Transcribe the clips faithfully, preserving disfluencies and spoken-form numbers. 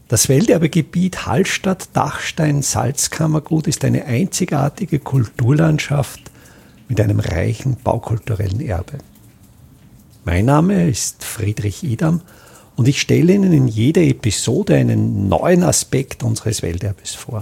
Das Welterbegebiet Hallstatt-Dachstein-Salzkammergut ist eine einzigartige Kulturlandschaft mit einem reichen baukulturellen Erbe. Mein Name ist Friedrich Idam und ich stelle Ihnen in jeder Episode einen neuen Aspekt unseres Welterbes vor.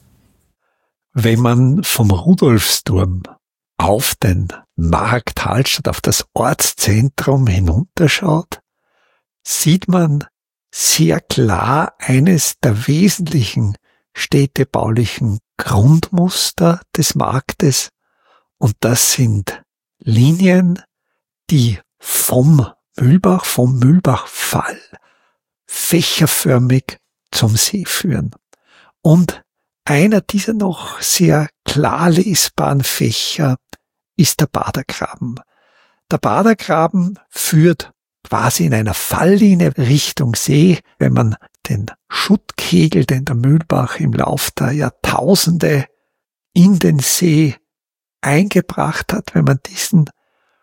Wenn man vom Rudolfsturm auf den Markt Hallstatt, auf das Ortszentrum hinunterschaut, sieht man sehr klar eines der wesentlichen städtebaulichen Grundmuster des Marktes, und das sind Linien, die vom Mühlbach, vom Mühlbachfall fächerförmig zum See führen. Und einer dieser noch sehr klar lesbaren Fächer ist der Badergraben. Der Badergraben führt quasi in einer Falllinie Richtung See, wenn man den Schuttkegel, den der Mühlbach im Lauf der Jahrtausende in den See eingebracht hat, wenn man diesen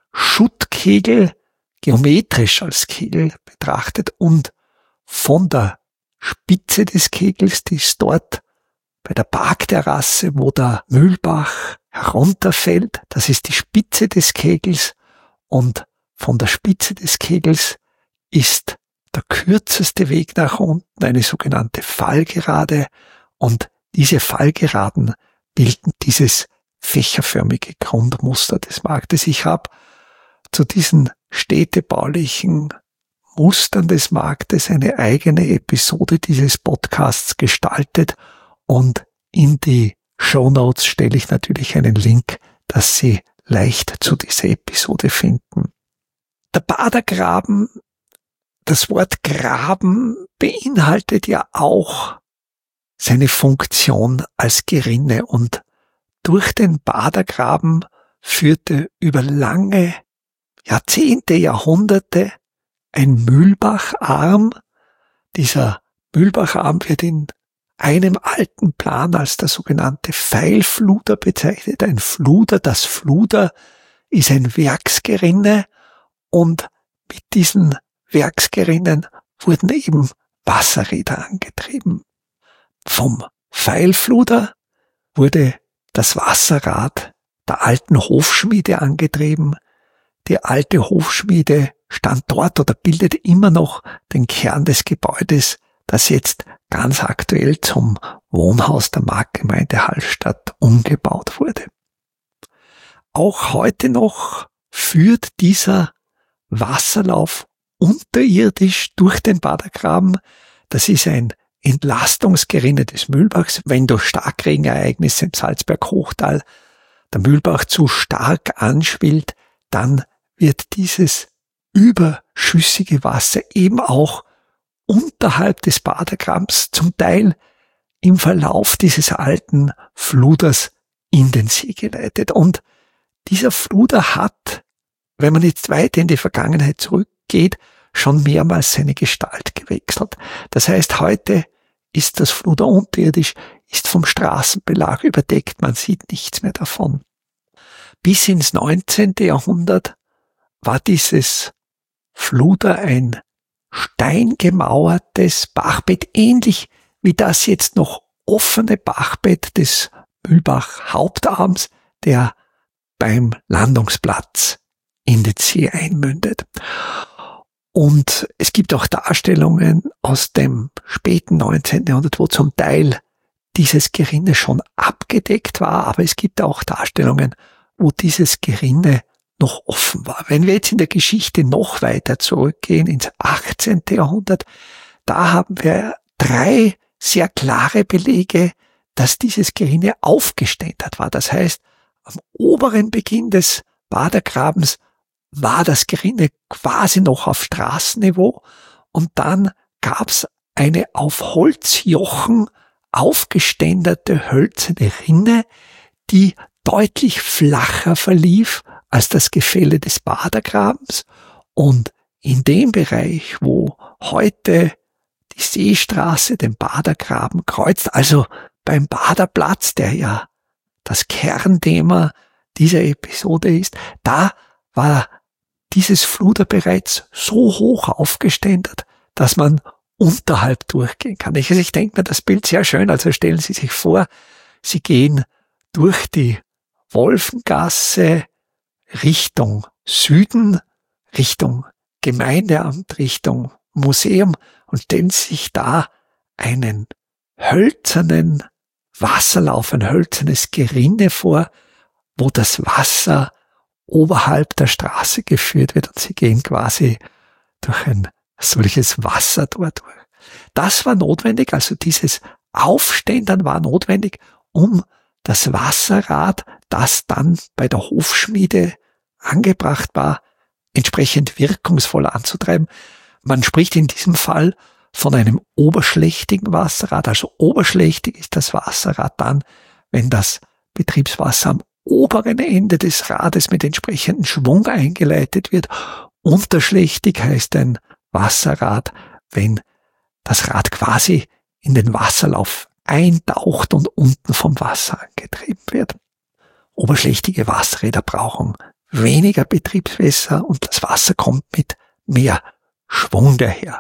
Schuttkegel geometrisch als Kegel betrachtet und von der Spitze des Kegels, die ist dort bei der Parkterrasse, wo der Mühlbach herunterfällt, das ist die Spitze des Kegels, und von der Spitze des Kegels ist der kürzeste Weg nach unten eine sogenannte Fallgerade, und diese Fallgeraden bilden dieses fächerförmige Grundmuster des Marktes. Ich habe zu diesen städtebaulichen Mustern des Marktes eine eigene Episode dieses Podcasts gestaltet, und in die Shownotes stelle ich natürlich einen Link, dass Sie leicht zu dieser Episode finden. Der Badergraben, das Wort Graben beinhaltet ja auch seine Funktion als Gerinne, und durch den Badergraben führte über lange Jahrzehnte, Jahrhunderte ein Mühlbacharm. Dieser Mühlbacharm wird in einem alten Plan als der sogenannte Pfeilfluder bezeichnet. Ein Fluder, das Fluder ist ein Werksgerinne, und mit diesen Werksgerinnen wurden eben Wasserräder angetrieben. Vom Pfeilfluder wurde das Wasserrad der alten Hofschmiede angetrieben. Die alte Hofschmiede stand dort oder bildet immer noch den Kern des Gebäudes, das jetzt ganz aktuell zum Wohnhaus der Marktgemeinde Hallstatt umgebaut wurde. Auch heute noch führt dieser Wasserlauf unterirdisch durch den Badergraben. Das ist ein Entlastungsgerinne des Mühlbachs. Wenn durch Starkregenereignisse im Salzberg-Hochtal der Mühlbach zu stark anschwillt, dann wird dieses überschüssige Wasser eben auch unterhalb des Badergrabens zum Teil im Verlauf dieses alten Fluders in den See geleitet. Und dieser Fluder hat, wenn man jetzt weit in die Vergangenheit zurückgeht, schon mehrmals seine Gestalt gewechselt. Das heißt, heute ist das Fluder unterirdisch, ist vom Straßenbelag überdeckt, man sieht nichts mehr davon. Bis ins neunzehnte Jahrhundert war dieses Fluder ein steingemauertes Bachbett, ähnlich wie das jetzt noch offene Bachbett des Mühlbach Hauptarms, der beim Landungsplatz in den See einmündet. Und es gibt auch Darstellungen aus dem späten neunzehnten Jahrhundert, wo zum Teil dieses Gerinne schon abgedeckt war, aber es gibt auch Darstellungen, wo dieses Gerinne noch offen war. Wenn wir jetzt in der Geschichte noch weiter zurückgehen, ins achtzehnte Jahrhundert, da haben wir drei sehr klare Belege, dass dieses Gerinne aufgeständert war. Das heißt, am oberen Beginn des Badergrabens war das Gerinne quasi noch auf Straßenniveau, und dann gab's eine auf Holzjochen aufgeständerte hölzerne Rinne, die deutlich flacher verlief als das Gefälle des Badergrabens, und in dem Bereich, wo heute die Seestraße den Badergraben kreuzt, also beim Baderplatz, der ja das Kernthema dieser Episode ist, da war dieses Fluder bereits so hoch aufgeständert, dass man unterhalb durchgehen kann. Ich, also ich denke mir das Bild sehr schön. Also stellen Sie sich vor, Sie gehen durch die Wolfengasse Richtung Süden, Richtung Gemeindeamt, Richtung Museum und stellen sich da einen hölzernen Wasserlauf, ein hölzernes Gerinne vor, wo das Wasser oberhalb der Straße geführt wird und Sie gehen quasi durch ein solches Wasser dort durch. Das war notwendig, also dieses Aufständern war notwendig, um das Wasserrad, das dann bei der Hofschmiede angebracht war, entsprechend wirkungsvoll anzutreiben. Man spricht in diesem Fall von einem oberschlächtigen Wasserrad. Also oberschlächtig ist das Wasserrad dann, wenn das Betriebswasser am oberen Ende des Rades mit entsprechendem Schwung eingeleitet wird. Unterschlächtig heißt ein Wasserrad, wenn das Rad quasi in den Wasserlauf eintaucht und unten vom Wasser angetrieben wird. Oberschlächtige Wasserräder brauchen weniger Betriebswasser und das Wasser kommt mit mehr Schwung daher.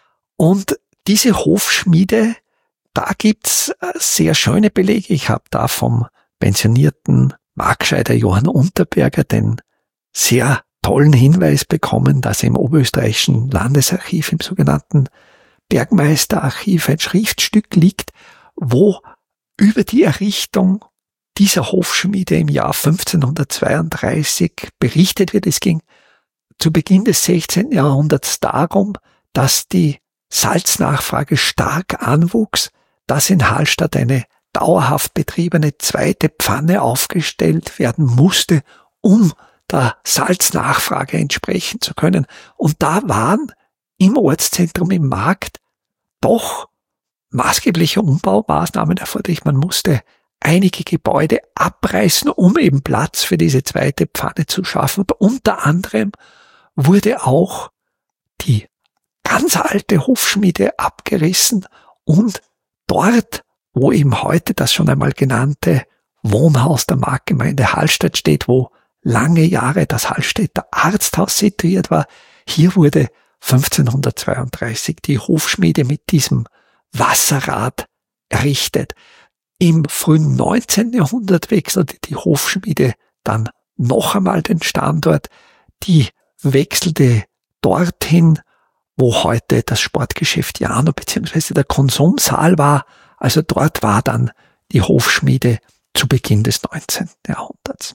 Und diese Hofschmiede, da gibt's sehr schöne Belege. Ich habe da vom pensionierten Markscheider Johann Unterberger den sehr tollen Hinweis bekommen, dass im Oberösterreichischen Landesarchiv, im sogenannten Bergmeisterarchiv, ein Schriftstück liegt, wo über die Errichtung dieser Hofschmiede im Jahr fünfzehnhundertzweiunddreißig berichtet wird. Es ging zu Beginn des sechzehnten Jahrhunderts darum, dass die Salznachfrage stark anwuchs, dass in Hallstatt eine dauerhaft betriebene zweite Pfanne aufgestellt werden musste, um der Salznachfrage entsprechen zu können. Und da waren im Ortszentrum, im Markt, doch maßgebliche Umbaumaßnahmen erforderlich. Man musste einige Gebäude abreißen, um eben Platz für diese zweite Pfanne zu schaffen. Und unter anderem wurde auch die ganz alte Hofschmiede abgerissen und dort, wo eben heute das schon einmal genannte Wohnhaus der Marktgemeinde Hallstatt steht, wo lange Jahre das Hallstätter Arzthaus situiert war, hier wurde fünfzehnhundertzweiunddreißig die Hofschmiede mit diesem Wasserrad errichtet. Im frühen neunzehnten Jahrhundert wechselte die Hofschmiede dann noch einmal den Standort. Die wechselte dorthin, wo heute das Sportgeschäft Jano bzw. der Konsumsaal war. Also dort war dann die Hofschmiede zu Beginn des neunzehnten Jahrhunderts.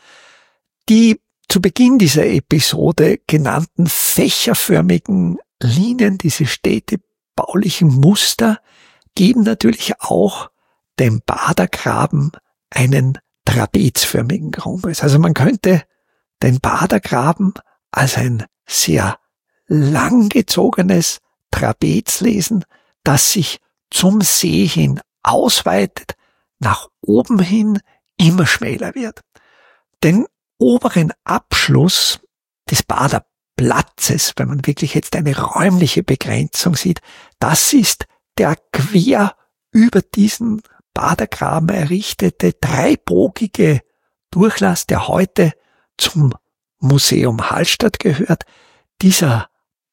Die zu Beginn dieser Episode genannten fächerförmigen Linien, diese städtebaulichen Muster, geben natürlich auch dem Badergraben einen trapezförmigen Grundriss. Also man könnte den Badergraben als ein sehr langgezogenes Trapez lesen, das sich zum See hin ausweitet, nach oben hin immer schmäler wird. Den oberen Abschluss des Baderplatzes, wenn man wirklich jetzt eine räumliche Begrenzung sieht, das ist der quer über diesen Badergraben errichtete dreibogige Durchlass, der heute zum Museum Hallstatt gehört. Dieser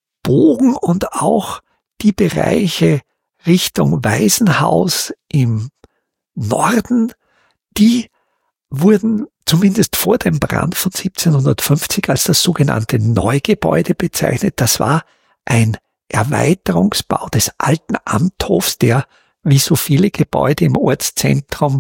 Bogen und auch die Bereiche Richtung Waisenhaus im Norden, die wurden zumindest vor dem Brand von siebzehnhundertfünfzig als das sogenannte Neugebäude bezeichnet. Das war ein Erweiterungsbau des alten Amthofs, der wie so viele Gebäude im Ortszentrum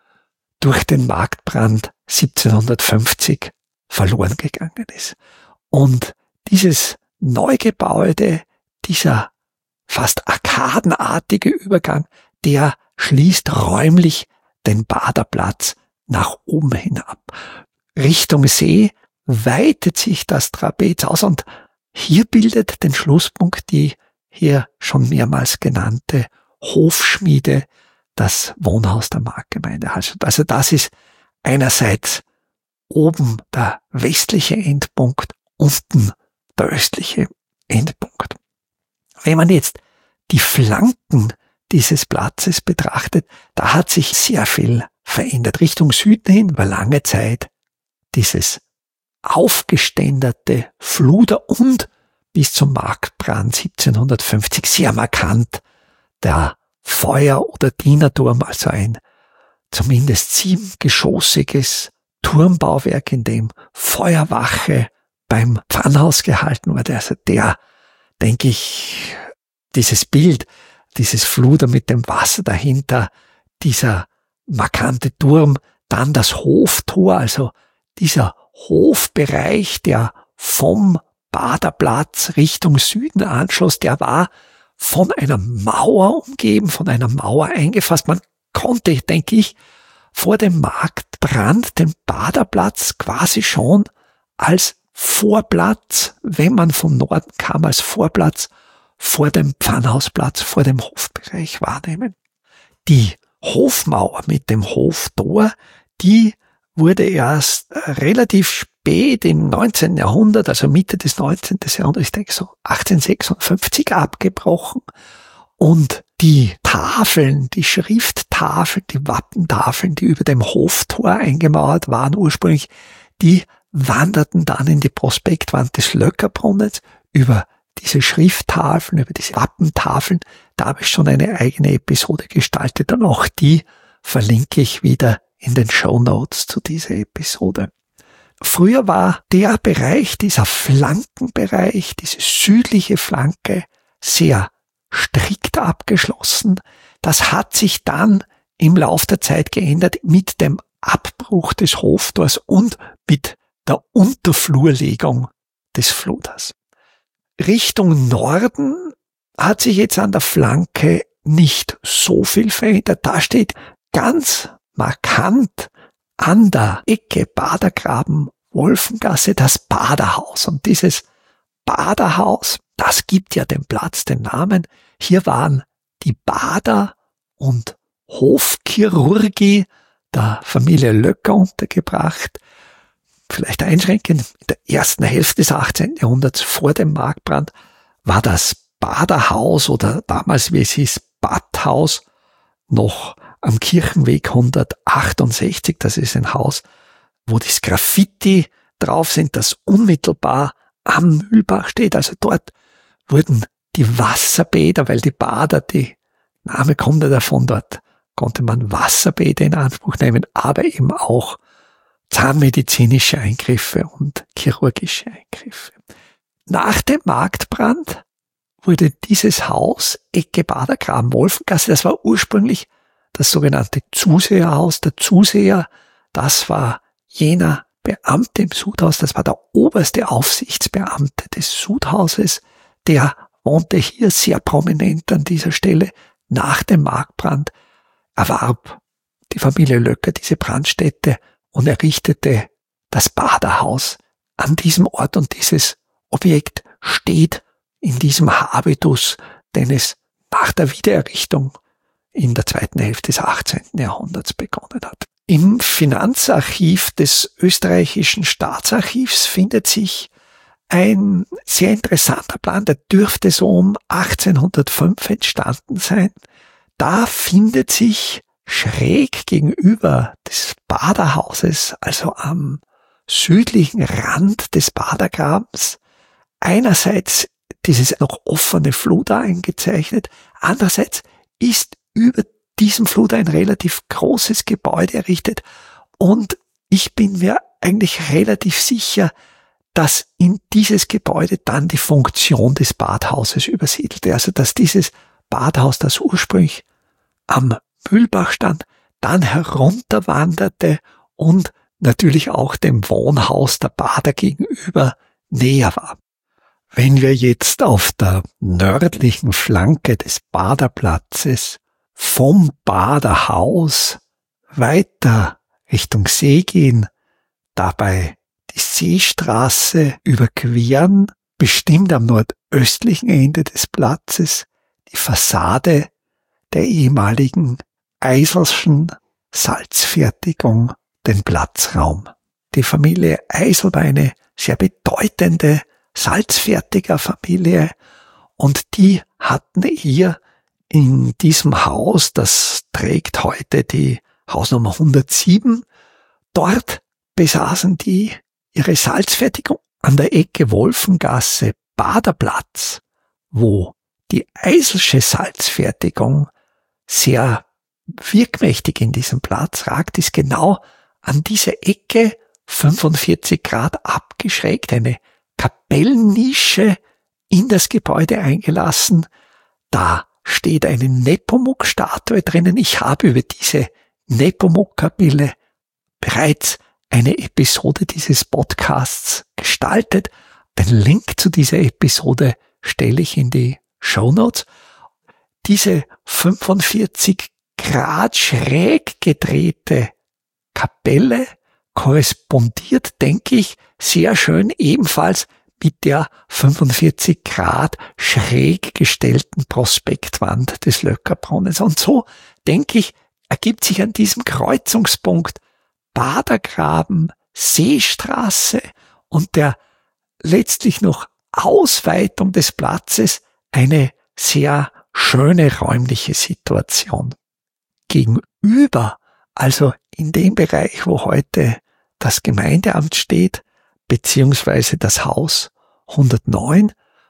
durch den Marktbrand siebzehnhundertfünfzig verloren gegangen ist. Und dieses Neugebäude, dieser fast arkadenartige Übergang, der schließt räumlich den Baderplatz nach oben hinab. Richtung See weitet sich das Trapez aus und hier bildet den Schlusspunkt die hier schon mehrmals genannte Hofschmiede, das Wohnhaus der Marktgemeinde Hallstatt. Also das ist einerseits oben der westliche Endpunkt, unten der östliche Endpunkt. Wenn man jetzt die Flanken dieses Platzes betrachtet, da hat sich sehr viel verändert. Richtung Süden hin war lange Zeit dieses aufgeständerte Fluder- und bis zum Marktbrand siebzehnhundertfünfzig sehr markant der Feuer- oder Dienerturm, also ein zumindest siebengeschossiges Turmbauwerk, in dem Feuerwache beim Pfannhaus gehalten wurde. Also der, denke ich, dieses Bild, dieses Fluder mit dem Wasser dahinter, dieser markante Turm, dann das Hoftor, also dieser Hofbereich, der vom Baderplatz Richtung Süden anschloss, der war von einer Mauer umgeben, von einer Mauer eingefasst. Man konnte, denke ich, vor dem Marktbrand den Baderplatz quasi schon als Vorplatz, wenn man vom Norden kam, als Vorplatz vor dem Pfannhausplatz, vor dem Hofbereich wahrnehmen. Die Hofmauer mit dem Hoftor, die wurde erst relativ spät im neunzehnten Jahrhundert, also Mitte des neunzehnten Jahrhunderts, ich denke so achtzehnhundertsechsundfünfzig abgebrochen. Und die Tafeln, die Schrifttafeln, die Wappentafeln, die über dem Hoftor eingemauert waren ursprünglich, die wanderten dann in die Prospektwand des Löckerbrunnens. Über diese Schrifttafeln, über diese Wappentafeln, da habe ich schon eine eigene Episode gestaltet und auch die verlinke ich wieder in den Shownotes zu dieser Episode. Früher war der Bereich, dieser Flankenbereich, diese südliche Flanke sehr strikt abgeschlossen. Das hat sich dann im Lauf der Zeit geändert mit dem Abbruch des Hoftors und mit der Unterflurlegung des Fluders. Richtung Norden hat sich jetzt an der Flanke nicht so viel verändert. Da steht ganz markant an der Ecke Badergraben-Wolfengasse das Baderhaus. Und dieses Baderhaus, das gibt ja dem Platz den Namen. Hier waren die Bader und Hofchirurgie der Familie Löcker untergebracht. Vielleicht einschränkend, in der ersten Hälfte des achtzehnten Jahrhunderts vor dem Marktbrand war das Baderhaus oder damals, wie es hieß, Badhaus noch am Kirchenweg hundertachtundsechzig. Das ist ein Haus, wo das Graffiti drauf sind, das unmittelbar am Mühlbach steht. Also dort wurden die Wasserbäder, weil die Bader, die Name kommt ja davon, dort konnte man Wasserbäder in Anspruch nehmen, aber eben auch zahnmedizinische Eingriffe und chirurgische Eingriffe. Nach dem Marktbrand wurde dieses Haus, Ecke Badergraben-Wolfengasse, das war ursprünglich das sogenannte Zuseherhaus. Der Zuseher, das war jener Beamte im Sudhaus, das war der oberste Aufsichtsbeamte des Sudhauses, der wohnte hier sehr prominent an dieser Stelle. Nach dem Marktbrand erwarb die Familie Löcker diese Brandstätte und errichtete das Baderhaus an diesem Ort, und dieses Objekt steht in diesem Habitus, den es nach der Wiedererrichtung in der zweiten Hälfte des achtzehnten Jahrhunderts begonnen hat. Im Finanzarchiv des österreichischen Staatsarchivs findet sich ein sehr interessanter Plan, der dürfte so um achtzehnhundertfünf entstanden sein. Da findet sich schräg gegenüber des Baderhauses, also am südlichen Rand des Badergrabens, einerseits dieses noch offene Fluder eingezeichnet, andererseits ist über diesem Fluder ein relativ großes Gebäude errichtet, und ich bin mir eigentlich relativ sicher, dass in dieses Gebäude dann die Funktion des Badhauses übersiedelte, also dass dieses Badhaus, das ursprünglich am Mühlbach stand, dann herunterwanderte und natürlich auch dem Wohnhaus der Bader gegenüber näher war. Wenn wir jetzt auf der nördlichen Flanke des Baderplatzes vom Baderhaus weiter Richtung See gehen, dabei die Seestraße überqueren, bestimmt am nordöstlichen Ende des Platzes die Fassade der ehemaligen Eiselschen Salzfertigung, den Platzraum. Die Familie Eisel war eine sehr bedeutende Salzfertigerfamilie, und die hatten hier in diesem Haus, das trägt heute die Hausnummer hundertsieben, dort besaßen die ihre Salzfertigung an der Ecke Wolfengasse Baderplatz, wo die Eiselsche Salzfertigung sehr wirkmächtig in diesem Platz ragt, ist genau an dieser Ecke fünfundvierzig Grad abgeschrägt, eine Kapellennische in das Gebäude eingelassen. Da steht eine Nepomuk-Statue drinnen. Ich habe über diese Nepomuk-Kapelle bereits eine Episode dieses Podcasts gestaltet. Den Link zu dieser Episode stelle ich in die Shownotes. Diese fünfundvierzig Grad schräg gedrehte Kapelle korrespondiert, denke ich, sehr schön ebenfalls mit der fünfundvierzig Grad schräg gestellten Prospektwand des Löckerbrunnens. Und so, denke ich, ergibt sich an diesem Kreuzungspunkt Badergraben, Seestraße und der letztlich noch Ausweitung des Platzes eine sehr schöne räumliche Situation. Gegenüber, also in dem Bereich, wo heute das Gemeindeamt steht, beziehungsweise das Haus hundertneun,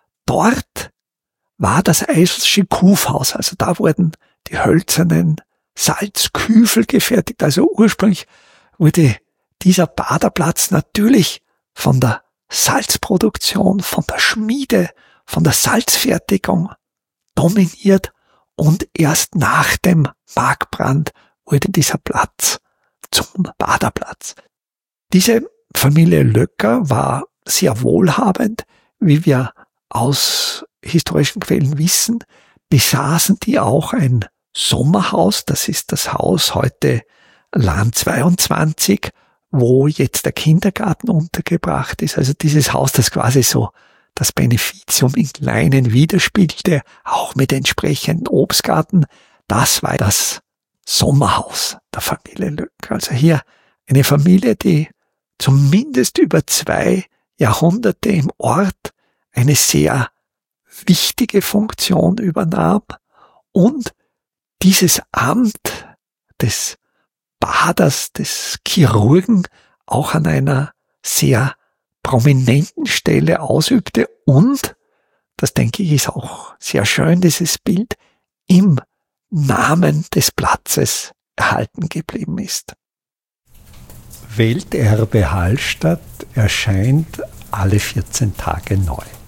dort war das Eiselsche Kufhaus, also da wurden die hölzernen Salzküfel gefertigt, also ursprünglich wurde dieser Baderplatz natürlich von der Salzproduktion, von der Schmiede, von der Salzfertigung dominiert und erst nach dem Markbrand wurde dieser Platz zum Baderplatz. Diese Familie Löcker war sehr wohlhabend, wie wir aus historischen Quellen wissen, besaßen die auch ein Sommerhaus, das ist das Haus heute Land zweiundzwanzig, wo jetzt der Kindergarten untergebracht ist. Also dieses Haus, das quasi so das Beneficium in Kleinen widerspiegelte, auch mit entsprechendem Obstgarten, das war das Sommerhaus der Familie Löcker. Also hier eine Familie, die zumindest über zwei Jahrhunderte im Ort eine sehr wichtige Funktion übernahm und dieses Amt des Baders, des Chirurgen auch an einer sehr prominenten Stelle ausübte und, das denke ich ist auch sehr schön, dieses Bild, im Namen des Platzes erhalten geblieben ist. Welterbe Hallstatt erscheint alle vierzehn Tage neu.